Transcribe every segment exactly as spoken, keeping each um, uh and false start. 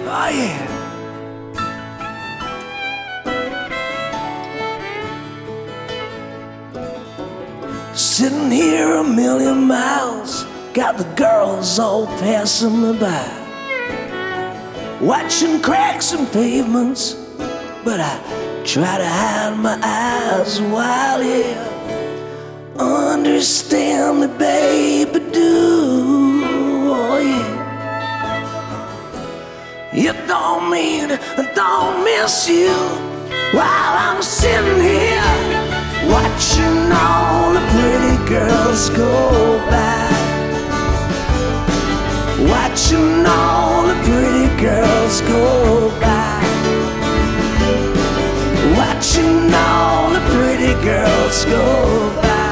Oh yeah. Sitting here a million miles, got the girls all passing me by, watching cracks in pavements, but I try to hide my eyes while yeah. Understand me, baby, do. Oh yeah. You don't mean I don't miss you while I'm sitting here watching all the pretty girls go by, watching all the pretty girls go by, watching all the pretty girls go by.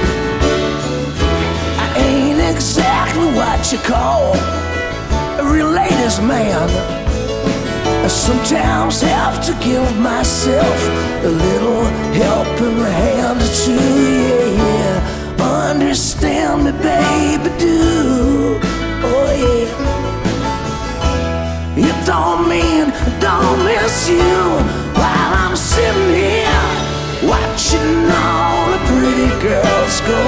I ain't exactly what you call a real ladies' man. I sometimes have to give myself a little helping hand or two, yeah, yeah. Understand me, baby, do. Oh yeah. You don't mean I don't miss you while I'm sitting here watching all the pretty girls go.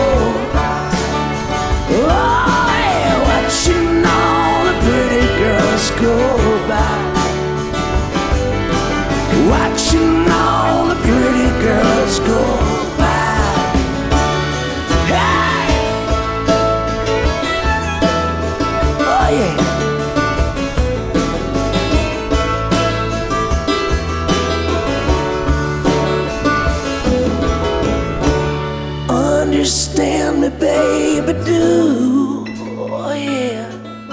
Oh yeah, watching all the pretty girls go by, watching all the pretty girls go by. Hey! Oh yeah. Understand me, baby, do. Oh yeah.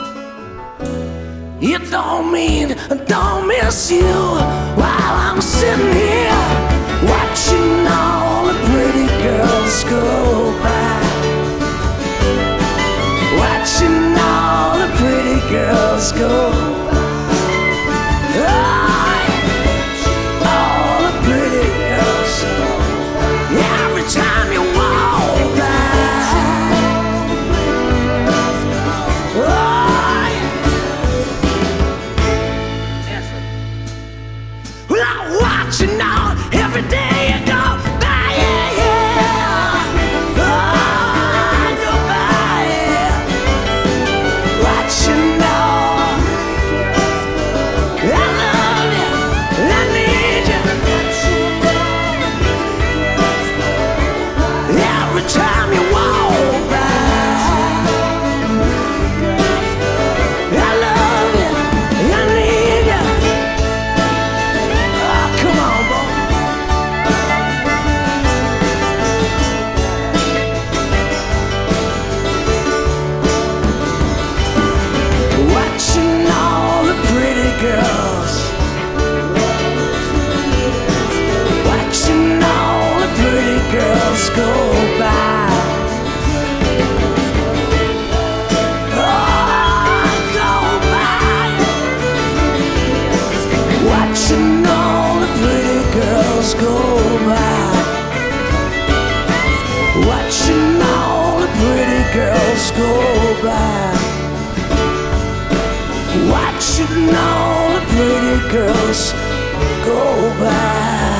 You don't mean I don't miss you while I'm sitting here watching all the pretty girls go by, watching all the pretty girls go by. Oh, all the pretty girls. Every time you walk by. Oh, well, I'm watching now every day you go by, yeah, yeah. Oh, I go by, yeah. Watching now. I love you, I need you. Every time you walk by, I love you, I need you. Oh, come on, boy. Watching all the pretty girls, watching all the pretty girls go by. Oh, go by. Watching all the pretty girls go by, watching all the pretty girls go by, watching all the pretty girls go by.